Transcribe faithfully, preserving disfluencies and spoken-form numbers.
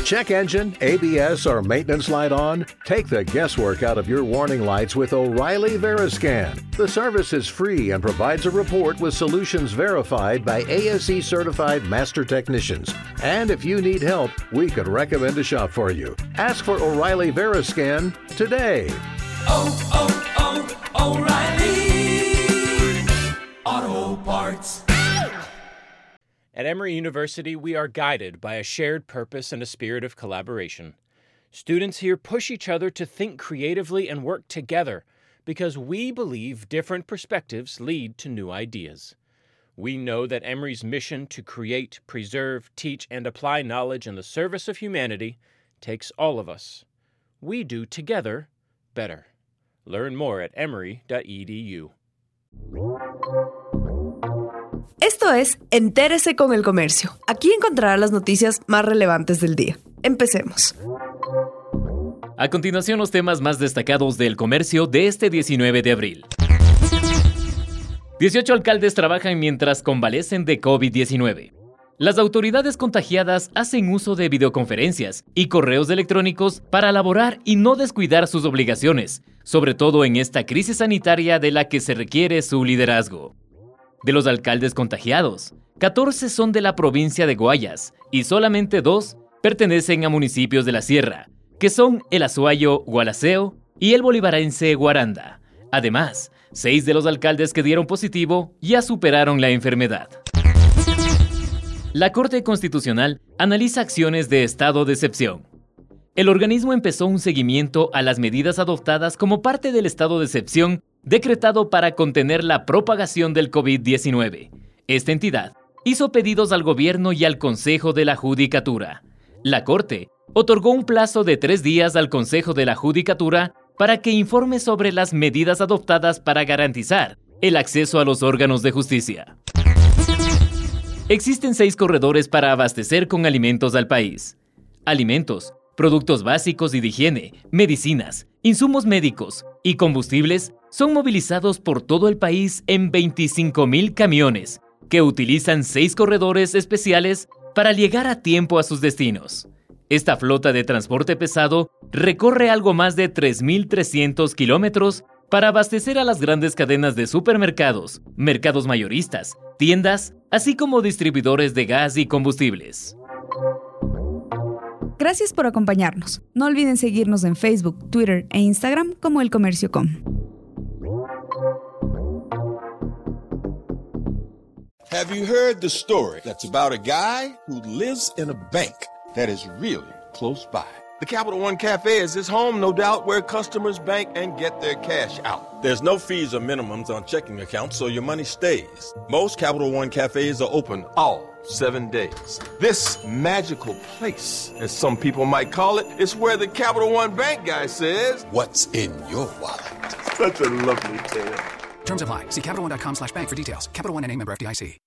Check engine, A B S, or maintenance light on? Take the guesswork out of your warning lights with O'Reilly Veriscan. The service is free and provides a report with solutions verified by A S E certified master technicians. And if you need help, we could recommend a shop for you. Ask for O'Reilly Veriscan today. Oh, oh, oh, O'Reilly Auto Parts. At Emory University, we are guided by a shared purpose and a spirit of collaboration. Students here push each other to think creatively and work together because we believe different perspectives lead to new ideas. We know that Emory's mission to create, preserve, teach, and apply knowledge in the service of humanity takes all of us. We do together better. Learn more at emory dot e d u. Esto es Entérese con el Comercio. Aquí encontrará las noticias más relevantes del día. Empecemos. A continuación, los temas más destacados del comercio de este diecinueve de abril. dieciocho alcaldes trabajan mientras convalecen de COVID diecinueve. Las autoridades contagiadas hacen uso de videoconferencias y correos electrónicos para elaborar y no descuidar sus obligaciones, sobre todo en esta crisis sanitaria de la que se requiere su liderazgo. De los alcaldes contagiados, catorce son de la provincia de Guayas y solamente dos pertenecen a municipios de la Sierra, que son el azuayo Gualaceo y el bolivarense Guaranda. Además, seis de los alcaldes que dieron positivo ya superaron la enfermedad. La Corte Constitucional analiza acciones de estado de excepción. El organismo empezó un seguimiento a las medidas adoptadas como parte del estado de excepción decretado para contener la propagación del COVID diecinueve. Esta entidad hizo pedidos al gobierno y al Consejo de la Judicatura. La Corte otorgó un plazo de tres días al Consejo de la Judicatura para que informe sobre las medidas adoptadas para garantizar el acceso a los órganos de justicia. Existen seis corredores para abastecer con alimentos al país. Alimentos, productos básicos y de higiene, medicinas, insumos médicos y combustibles son movilizados por todo el país en veinticinco mil camiones, que utilizan seis corredores especiales para llegar a tiempo a sus destinos. Esta flota de transporte pesado recorre algo más de tres mil trescientos kilómetros para abastecer a las grandes cadenas de supermercados, mercados mayoristas, tiendas, así como distribuidores de gas y combustibles. Gracias por acompañarnos. No olviden seguirnos en Facebook, Twitter e Instagram como El Comercio punto com. Have you heard the story that's about a guy who lives in a bank that is really close by? The Capital One Cafe is his home, no doubt, where customers bank and get their cash out. There's no fees or minimums on checking accounts, so your money stays. Most Capital One Cafes are open all seven days. This magical place, as some people might call it, is where the Capital One Bank guy says, "What's in your wallet?" Such a lovely tale. Terms apply. See CapitalOne.com slash bank for details. Capital One N A member F D I C.